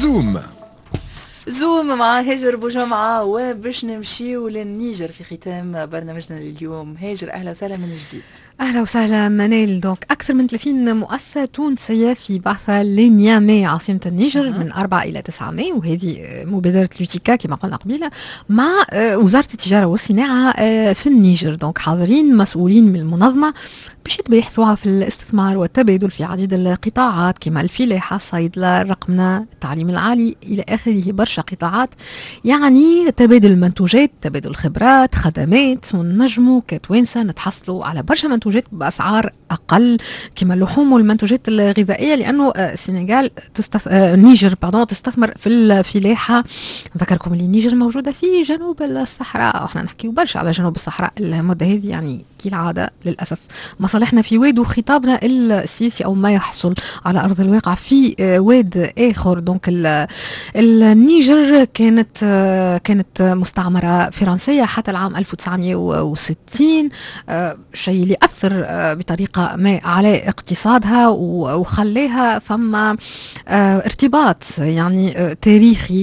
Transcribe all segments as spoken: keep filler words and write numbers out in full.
زوم زوم مع هاجر بوجمعة، وباش نمشيو للنيجر في ختام برنامجنا لليوم. هاجر أهلا وسهلا من جديد. أهلا وسهلا منال. دونك أكثر من ثلاثين مؤسسة تونسية في بعثة لنيامي عاصمة النيجر من أربعة إلى تسعة ماي، وهذه مبادرة لوتيكا كما قلنا قبيلة مع وزارة التجارة والصناعة في النيجر. دونك حاضرين مسؤولين من المنظمة باش يتباحثوا في الاستثمار والتبادل في عديد القطاعات كما الفلاحة، الصيدلة، الرقمنة، التعليم العالي إلى آخره. برشا قطاعات، يعني تبادل المنتوجات، تبادل خبرات، خدمات، ونجموا كتوانسة نتحصلوا على برشا منتوجات بأسعار أقل كما اللحوم والمنتوجات الغذائية، لأنه السنغال تستث... النيجر باردون تستثمر في الفلاحة. نذكركم اللي النيجر موجودة في جنوب الصحراء، وإحنا نحكيو برشا على جنوب الصحراء المدة هذه، يعني كالعادة للأسف مصالحنا في واد وخطابنا السياسي أو ما يحصل على أرض الواقع في واد آخر. دونك النيجر كانت كانت مستعمرة فرنسية حتى العام ألف وتسعمائة وستين، شيء اللي أثر بطريقة ما على اقتصادها وخليها فما ارتباط يعني تاريخي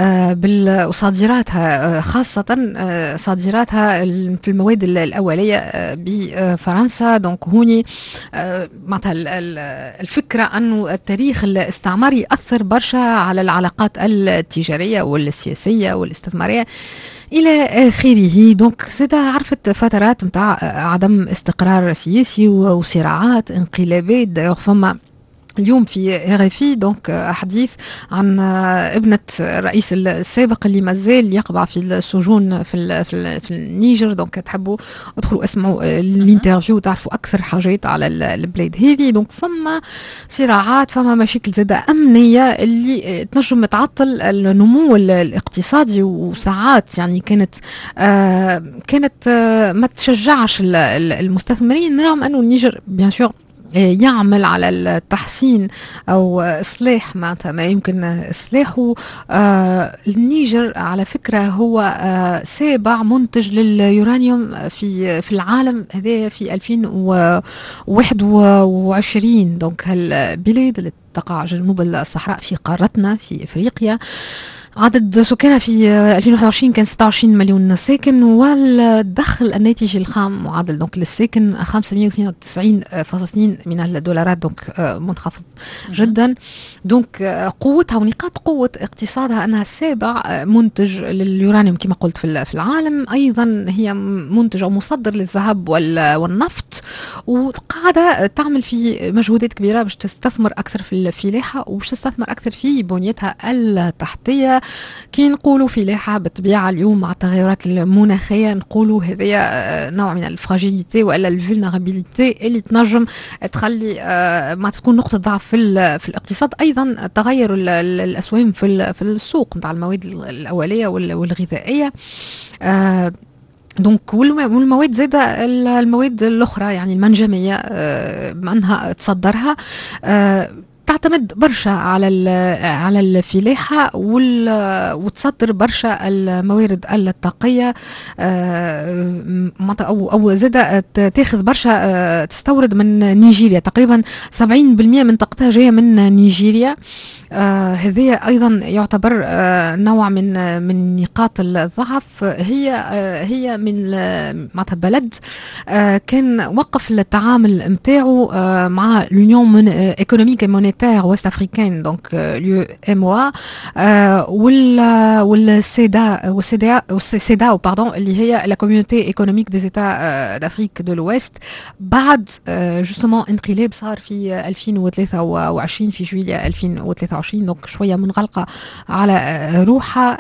بالصادراتها، خاصة صادراتها في المواد الأولية بفرنسا. دونك هوني معناتها الفكرة أنه التاريخ الاستعماري أثر برشا على العلاقات التجارية والسياسية والاستثمارية إلى آخره. دونك زاد عرفت فترات متاع عدم استقرار سياسي وصراعات، انقلابات. فما اليوم في ارفي دونك حديث عن ابنة الرئيس السابق اللي مازال يقبع في السجون في في, في النيجر. دونك تحبوا ادخلوا اسمعوا الانترفيو تعرفوا اكثر حاجات على البلاد هذه. دونك فما صراعات، فما مشاكل زاده امنيه اللي تنجم تعطل النمو الاقتصادي، وساعات يعني كانت آه كانت آه ما تشجعش المستثمرين، رغم انه النيجر بيان سور يعمل على التحسين أو إصلاح معناتها ما يمكن إصلاحه. آه النيجر على فكرة هو آه سابع منتج لليورانيوم في في العالم هذا في ألفين وواحد وعشرين. دونك هالبلاد اللي تقع جنوب الصحراء في قارتنا في إفريقيا، عدد سكانها في ألفين وواحد وعشرين كان ستة وعشرين مليون ساكن، والدخل الناتج الخام معادل دونك للساكن خمسمائة واثنين وتسعين فاصلة اثنين من الدولارات، دونك منخفض جدا. دونك قوتها ونقاط قوة اقتصادها أنها السابع منتج لليورانيوم كما قلت في العالم. أيضا هي منتج أو مصدر للذهب والنفط، وقاعدة تعمل في مجهودات كبيرة باش تستثمر أكثر في الفلاحة وباش تستثمر أكثر في بنيتها التحتية. كي نقولوا فلاحة بالطبيعة اليوم مع التغيرات المناخية نقولوا هذه نوع من الفراجيليتي ولا الفولنرابيليتي اللي تنجم تخلي ما تكون نقطة ضعف في, في الاقتصاد. أيضا تغير الأسواق في, في السوق نتاع المواد الأولية والغذائية. دونك والمواد زادة المواد الأخرى يعني المنجمية بما أنها تصدرها تعتمد برشا على على الفلاحة وتصدر برشا الموارد الطاقية، أو أو زادة تاخذ برشا، تستورد من نيجيريا تقريبا سبعين بالمئة من طاقتها جاية من نيجيريا. آه هذه أيضا يعتبر آه نوع من من نقاط الضعف. هي آه هي من معناتها بلد آه كان وقف التعامل متاعو آه مع لونيون من ايكونوميك مونيتير ويست افريكان دونك ليو ام او آه والسيدا والسيدا والسيدا باردون اللي هي لا كوميونيتي ايكونوميك دي زيتا دافريك دو لويست، بعد آه جوستومون انقلاب صار في ألفين وثلاثة وعشرين في جويلية ألفين وثلاثة وعشرين، دونك شويه منغلقه على روحها.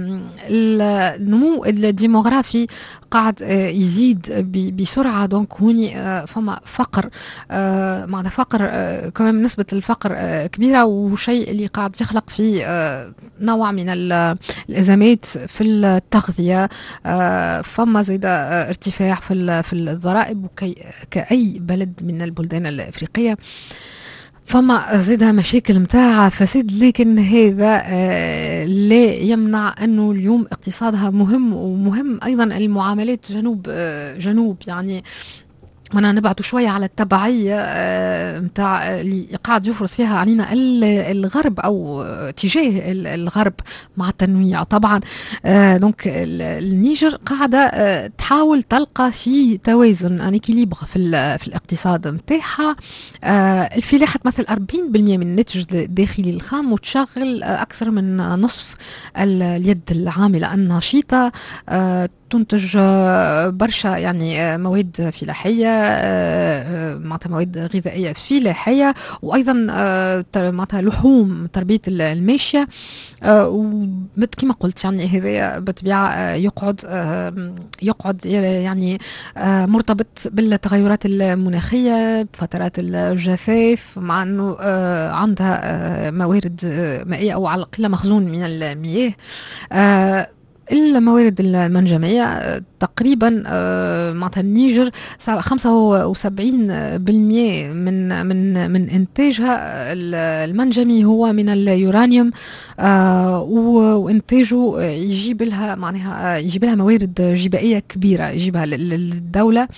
النمو الديموغرافي قاعد يزيد بسرعه، دونك هوني فما فقر معناتها فقر كمان نسبه الفقر كبيره، وشيء اللي قاعد يخلق في نوع من الازمات في التغذيه. فما زيادة ارتفاع في في الضرائب كأي بلد من البلدان الافريقيه. فما زادها مشاكل متاع فساد، لكن هذا آه لا يمنع أنه اليوم اقتصادها مهم، ومهم أيضا المعاملات جنوب آه جنوب يعني وانا نبعدوا شويه على التبعيه نتاع اللي قاعد يفرض فيها علينا الغرب او اتجاه الغرب مع التنويع طبعا. دونك النيجر قاعده تحاول تلقى في توازن ان اكيليبر في في الاقتصاد نتاعها. الفلاحه تمثل أربعين بالمئة من الناتج الداخلي الخام وتشغل اكثر من نصف اليد العامله النشيطه، تنتج برشا يعني مواد فلاحيه معناتها مواد غذائيه فلاحيه، وايضا معناتها لحوم تربيه الماشيه. كما قلت يعني هذا بالطبيعه يقعد يقعد يعني مرتبط بالتغيرات المناخيه بفترات الجفاف، مع انه عندها موارد مائيه او على الاقل مخزون من المياه. الموارد المنجمية تقريبا معناتها النيجر خمسة وسبعين بالمئة من من من إنتاجها المنجمي هو من اليورانيوم، وإنتاجه يجيب لها معناها يجيب لها موارد جبائية كبيرة يجيبها للدولة.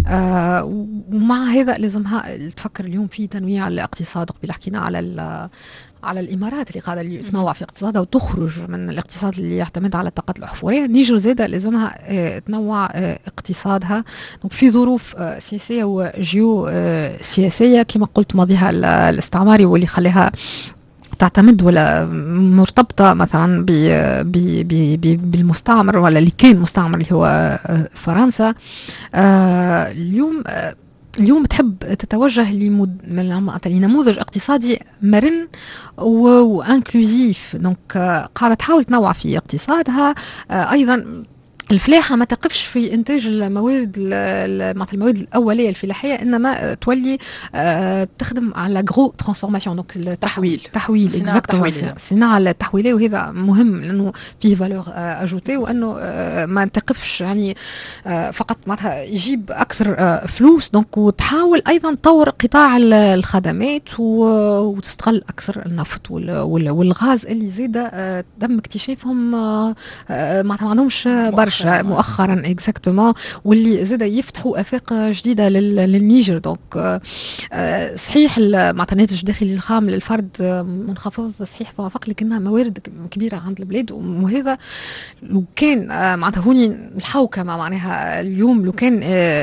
ومع هذا لازمها تفكر اليوم في تنويع الاقتصاد. قبل حكينا على على الامارات اللي قاعده تنوع في اقتصادها وتخرج من الاقتصاد اللي يعتمد على الطاقات الاحفوريه. نيجر زاده لازمها تنوع اقتصادها في ظروف سياسيه وجيو سياسيه كما قلت ماضيها الاستعماري واللي خليها تعتمد ولا مرتبطه مثلا بالمستعمر ولا اللي كان مستعمر اللي هو فرنسا. اليوم اليوم تحب تتوجه لنموذج اقتصادي مرن وانكلوزيف. دونك قاعده تحاول تنوع في اقتصادها. ايضا الفلاحه ما تقفش في انتاج الموارد المواد الاوليه الفلاحيه، انما تولي تخدم على غرو ترانسفورماسيون. دونك التحويل تحويل الصناعه التحويليه، وهذا مهم لانه فيه فالور اجوتي، وانه ما تقفش يعني فقط معناتها يجيب اكثر فلوس. دونك وتحاول ايضا تطور قطاع الخدمات وتستغل اكثر النفط والغاز اللي زاده تم اكتشافهم معناتها ما عندهمش برشا مؤخرا اكزاكتومون، واللي زاد يفتحوا افاق جديده للنيجر. دونك صحيح معناتها الناتج الداخلي الخام للفرد منخفض صحيح فوافق، لكنها موارد كبيره عند البلاد. وهذا لو كان معناتها هوني الحوكمه معناها اليوم لو كان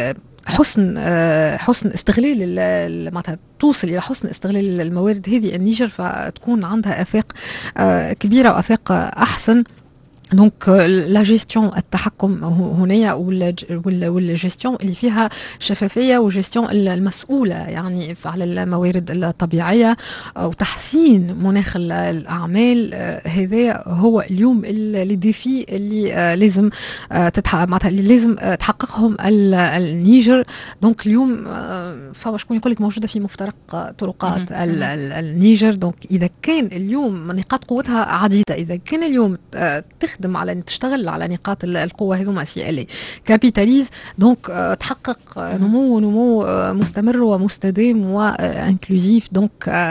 حسن حسن استغلال معناتها توصل الى حسن استغلال الموارد هذه النيجر، فتكون عندها افاق كبيره وافاق احسن. دونك لا جيستيون التحكم هنا والجيستيون اللي فيها شفافيه وجيستيون المسؤوله يعني على الموارد الطبيعيه وتحسين مناخ الاعمال. هذا هو اليوم الديفي اللي لازم تتحقق اللي لازم تحققهم النيجر. دونك اليوم فما شكون يقول لك موجوده في مفترق طرقات النيجر. دونك اذا كان اليوم نقاط قوتها عديده، اذا كان اليوم تخدم على تشتغل على نقاط القوة هذوما سي ال كابيتاليز، دونك تحقق نمو نمو مستمر ومستدام وانكلوزيف، دونك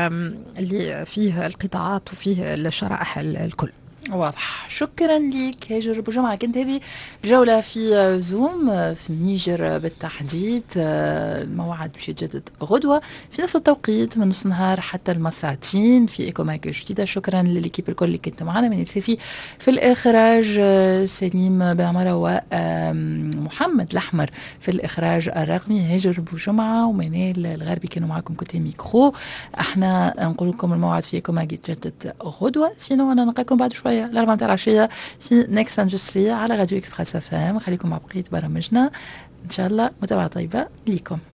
اللي فيه القطاعات وفيه الشرائح الكل. واضح. شكرا لك هاجر بوجمعة. كنت هذه جولة في زوم في النيجر بالتحديد. الموعد باش يتجدد غدوة في نفس التوقيت من نص نهار حتى المساعتين في إيكو ماك جديدة. شكرا للكيب الكل اللي كنت معنا من السيسي في الإخراج سليم بعمرة ومحمد الأحمر في الإخراج الرقمي، هاجر بوجمعة ومنال الغربي كانوا معكم كنت ميكرو. احنا نقول لكم الموعد في إيكو ماك يتجدد غدوة، سينو أنا نلقاكم بعد شوية الأربعة تاع العشية في نيكست اندستري على راديو إكسبريس اف ام. خليكم مع بقية برامجنا إن شاء الله. متابعة طيبة ليكم.